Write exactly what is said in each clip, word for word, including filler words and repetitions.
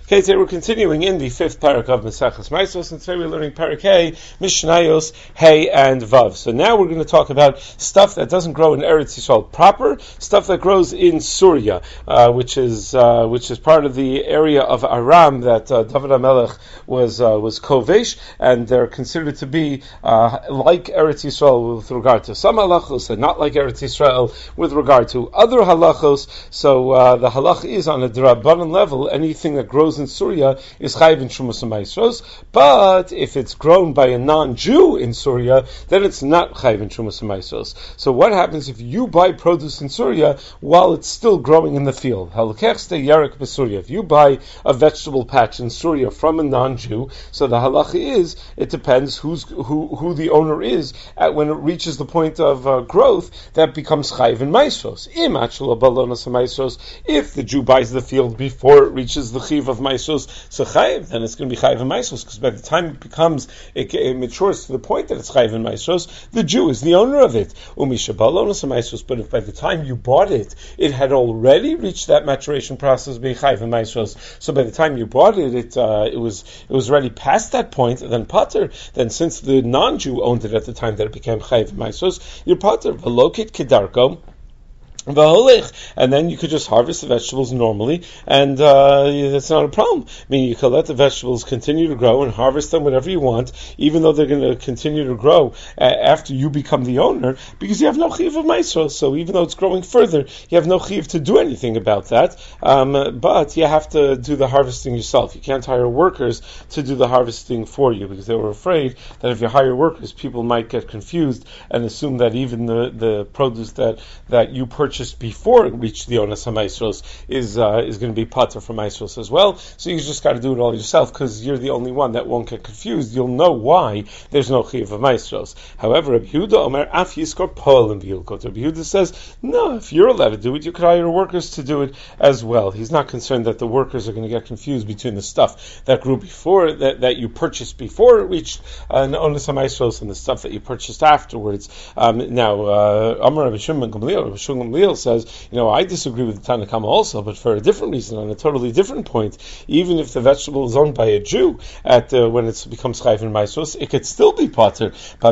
Okay, today we're continuing in the fifth parak of Maseches Maisos, and today we're learning parak Hey, Mishnayos, Hey, and Vav. So now we're going to talk about stuff that doesn't grow in Eretz Yisrael proper, stuff that grows in Syria, uh, which is uh, which is part of the area of Aram that uh, David HaMelech was uh, was kovesh, and they're considered to be uh, like Eretz Yisrael with regard to some halachos, and not like Eretz Yisrael with regard to other halachos. So uh, the halach is on a drabanan level, anything that grows in Syria is chayiv in Trumas Maisros, but if it's grown by a non-Jew in Syria, then it's not chayiv in Trumas Maisros. So what happens if you buy produce in Syria while it's still growing in the field? If you buy a vegetable patch in Syria from a non-Jew, so the halacha is, it depends who's, who, who the owner is at when it reaches the point of uh, growth, that becomes chayiv in Maisros. If the Jew buys the field before it reaches the chiv of Maisos, so chayiv, then it's going to be chayiv in Maisos, because by the time it becomes, it, it matures to the point that it's chayiv in Maisos, the Jew is the owner of it. But if by the time you bought it, it had already reached that maturation process, being chayiv in Maisos, so by the time you bought it, it uh, it was it was already past that point, then pater, then since the non-Jew owned it at the time that it became chayiv in Maisos, you're pater. Velokit kedarko. And then you could just harvest the vegetables normally, and uh, that's not a problem. I mean, you could let the vegetables continue to grow and harvest them whenever you want, even though they're going to continue to grow uh, after you become the owner, because you have no chiv of maisros. So even though it's growing further, you have no chiv to do anything about that. Um, but you have to do the harvesting yourself. You can't hire workers to do the harvesting for you, because they were afraid that if you hire workers, people might get confused and assume that even the, the produce that, that you purchase just before it reached the Onas HaMaisros is uh, is going to be pater from Maisros as well. So you just got to do it all yourself, because you're the only one that won't get confused. You'll know why there's no chiv of Maisros. However, Rabbi Yehuda Omer Af Yiskor Poel V'Yilkot. Rabbi Yehuda says, no, if you're allowed to do it, you could hire workers to do it as well. He's not concerned that the workers are going to get confused between the stuff that grew before, that, that you purchased before it reached uh, an Onas HaMaisros, and the stuff that you purchased afterwards. Um, now, uh, Amar Rabbi Shimon Gamliel, Rabbi Shimon Gamliel says, you know, I disagree with the Tanna Kama also, but for a different reason, on a totally different point. Even if the vegetable is owned by a Jew, at uh, when it becomes chayiv in Maisos, it could still be pater.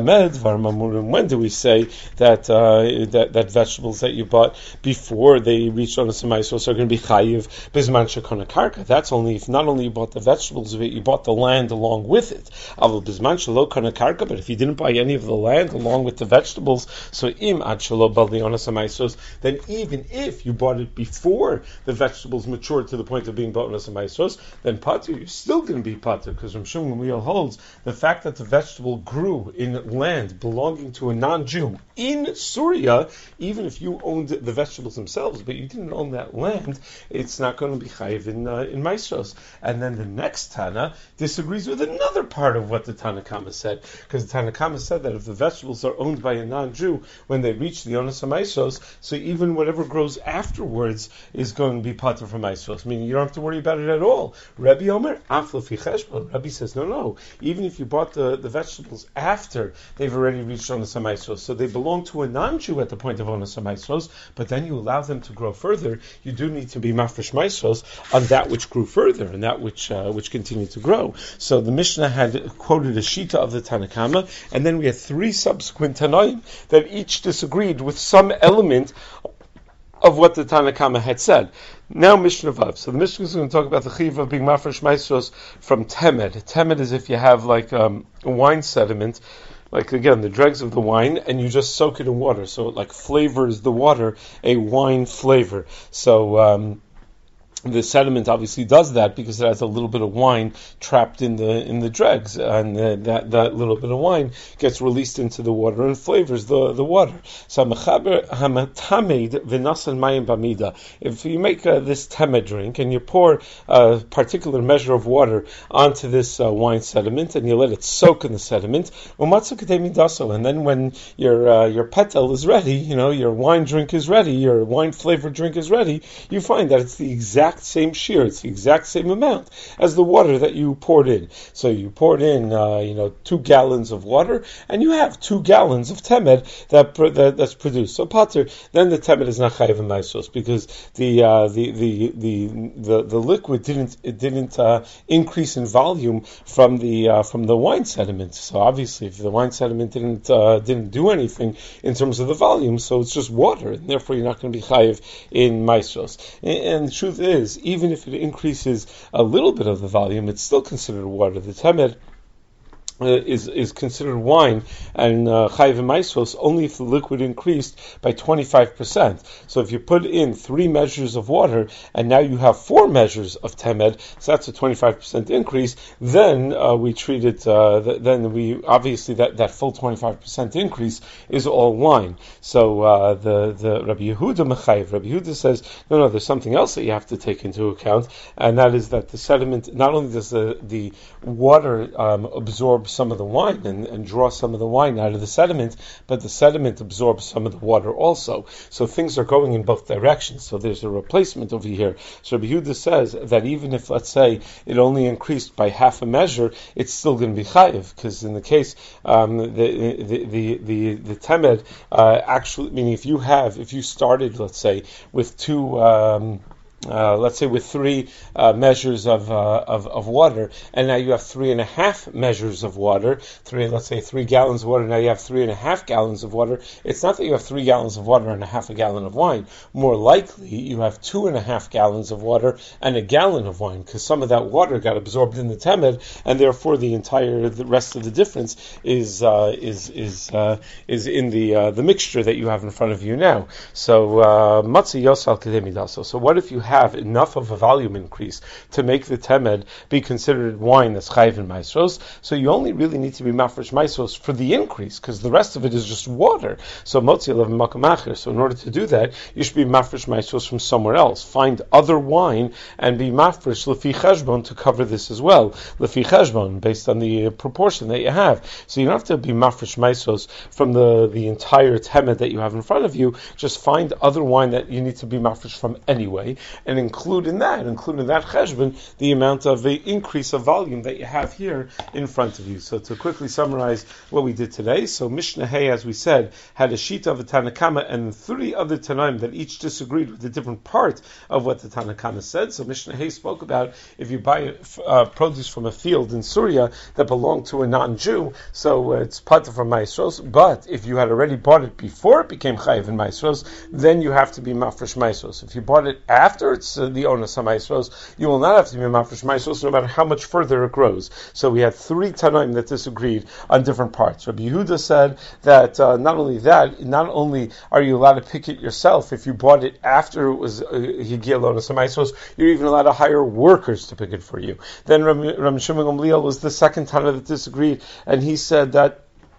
When do we say that uh, that that vegetables that you bought before they reached Onas Maisos are going to be chayiv bisman shekona karka? That's only if not only you bought the vegetables of it, you bought the land along with it. Avol bisman shelo kona karka, but if you didn't buy any of the land along with the vegetables, so im ad shelo bal the Onas Maisos, then even if you bought it before the vegetables matured to the point of being bonus and maestros, then pater, you're still going to be pater, because Rav Shimon Gamliel holds the fact that the vegetable grew in land belonging to a non-Jew in Syria, even if you owned the vegetables themselves, but you didn't own that land, it's not going to be chayiv in, uh, in maestros. And then the next Tana disagrees with another part of what the Tanna Kama said, because the Tanna Kama said that if the vegetables are owned by a non-Jew when they reach the onus of maestros, so even whatever grows afterwards is going to be pater from Maisros, meaning you don't have to worry about it at all. Rabbi Omer, Af Lefi Cheshbon. Rabbi says, no, no. Even if you bought the, the vegetables after they've already reached Onas HaMaisros, so they belong to a non-Jew at the point of Onas HaMaisros, but then you allow them to grow further, you do need to be Mafresh Maisros on that which grew further and that which uh, which continued to grow. So the Mishnah had quoted a Shita of the Tanna Kama, and then we had three subsequent Tanaim that each disagreed with some element of what the Tanna Kama had said. Now Mishnah Vav. So the Mishnah is going to talk about the chiv of being mafresh maestros from temed. Temed is if you have like um, a wine sediment, like again the dregs of the wine, and you just soak it in water, so it like flavors the water a wine flavor. So um, the sediment obviously does that because it has a little bit of wine trapped in the in the dregs, and uh, that that little bit of wine gets released into the water and flavors the, the water. So if you make uh, this temed drink and you pour a particular measure of water onto this uh, wine sediment and you let it soak in the sediment, and then when your uh, your petel is ready, you know your wine drink is ready, your wine flavored drink is ready, you find that it's the exact exact same shear, it's the exact same amount as the water that you poured in. So you poured in, uh, you know, two gallons of water, and you have two gallons of temed that, that that's produced. So pater, then the temed is not chayiv maisos because the uh, the, the the the the liquid didn't it didn't uh, increase in volume from the uh, from the wine sediment. So obviously, if the wine sediment didn't uh, didn't do anything in terms of the volume, so it's just water, and therefore you're not going to be chayiv in maisos. And, and the truth is, even if it increases a little bit of the volume, it's still considered water. The temed Uh, is is considered wine and chayiv uh, maisos only if the liquid increased by twenty-five percent. So if you put in three measures of water and now you have four measures of temed, so that's a twenty-five percent increase, then uh, we treat it, uh, th- then we, obviously that, that full twenty-five percent increase is all wine. So uh, the, the Rabbi Yehuda mechayiv, Rabbi Yehuda says, no, no, there's something else that you have to take into account, and that is that the sediment, not only does the, the water um, absorb some of the wine and, and draw some of the wine out of the sediment, but the sediment absorbs some of the water also. So things are going in both directions. So there's a replacement over here. So Rabbi Yehuda says that even if, let's say, it only increased by half a measure, it's still going to be chayiv, because in the case, um, the, the, the, the, the temed, uh, actually, meaning if you have, if you started, let's say, with two, um, Uh, let's say with three uh, measures of, uh, of of water, and now you have three and a half measures of water. Three, let's say three gallons of water. Now you have three and a half gallons of water. It's not that you have three gallons of water and a half a gallon of wine. More likely, you have two and a half gallons of water and a gallon of wine, because some of that water got absorbed in the temed, and therefore the entire the rest of the difference is uh, is is uh, is in the uh, the mixture that you have in front of you now. So matzi yosal kedemidaso. So what if you have have enough of a volume increase to make the temed be considered wine that's chayiv in maisros? So you only really need to be mafresh maisros for the increase, because the rest of it is just water. So motzi lev makam acher. So in order to do that, you should be mafresh maisros from somewhere else. Find other wine and be mafresh lefi cheshbon to cover this as well. Lefi cheshbon, based on the uh, proportion that you have. So you don't have to be mafresh maisros from the the entire temed that you have in front of you. Just find other wine that you need to be mafresh from anyway, and include in that, include in that cheshbon, the amount of the increase of volume that you have here in front of you. So to quickly summarize what we did today, so Mishnah Hay, as we said, had a shita of a Tanakama and three other Tanaim that each disagreed with a different part of what the Tanakama said. So Mishnah Hay spoke about if you buy uh, produce from a field in Syria that belonged to a non-Jew, so uh, it's pata from Maisros, but if you had already bought it before it became chayiv in Maisros, then you have to be mafresh Maisros. If you bought it after it's uh, the onus of Maisros, you will not have to be mafresh Maisros no matter how much further it grows. So we had three Tanaim that disagreed on different parts. Rabbi Yehuda said that uh, not only that, not only are you allowed to pick it yourself, if you bought it after it was Higiel onus of Maisros, you're even allowed to hire workers to pick it for you. Then Ram Shimon Gamliel was the second Tana that disagreed, and he said that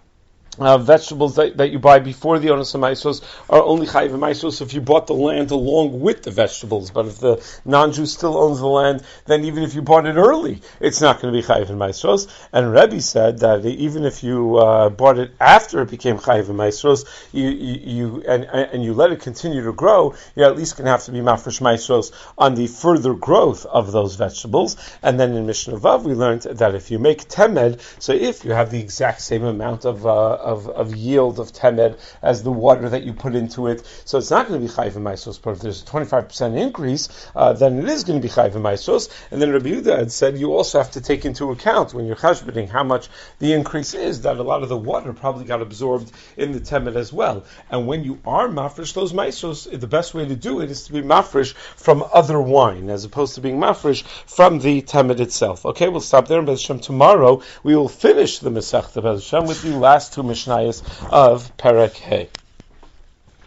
Uh, vegetables that, that you buy before the onus of maisos are only chayiv maisos if you bought the land along with the vegetables. But if the non-Jew still owns the land, then even if you bought it early, it's not going to be chayiv maisos. And Rebbe said that even if you uh, bought it after it became chayiv maisos, you, you, you and and you let it continue to grow, you're at least going to have to be mafresh maisos on the further growth of those vegetables. And then in Mishnah Vav we learned that if you make temed, so if you have the exact same amount of uh, Of, of yield of temed as the water that you put into it, so it's not going to be chayiv maisos. But if there's a twenty-five percent increase, uh, then it is going to be chayiv maisos. And then Rabbi Yehuda had said you also have to take into account when you're chashboning how much the increase is, that a lot of the water probably got absorbed in the temed as well. And when you are mafresh those maisos, the best way to do it is to be mafresh from other wine as opposed to being mafresh from the temed itself. Okay, we'll stop there. And B'ez Hashem, tomorrow we will finish the Masechta B'ez Hashem with the last two Mishnayos of Perek Hey.